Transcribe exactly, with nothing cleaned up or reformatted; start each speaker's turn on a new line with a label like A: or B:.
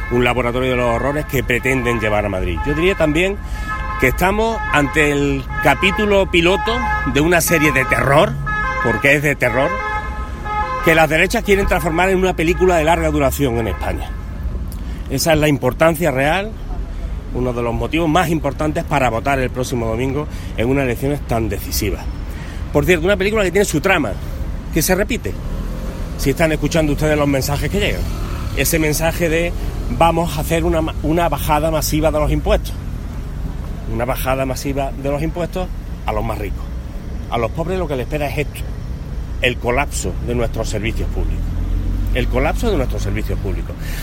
A: un laboratorio de los horrores que pretenden llevar a Madrid. Yo diría también que estamos ante el capítulo piloto de una serie de terror, porque es de terror, que las derechas quieren transformar en una película de larga duración en España. Esa es la importancia real, uno de los motivos más importantes para votar el próximo domingo en unas elecciones tan decisivas. Por cierto, una película que tiene su trama, que se repite, si están escuchando ustedes los mensajes que llegan. Ese mensaje de vamos a hacer una, una bajada masiva de los impuestos. Una bajada masiva de los impuestos a los más ricos. A los pobres lo que les espera es esto, el colapso de nuestros servicios públicos. El colapso de nuestros servicios públicos.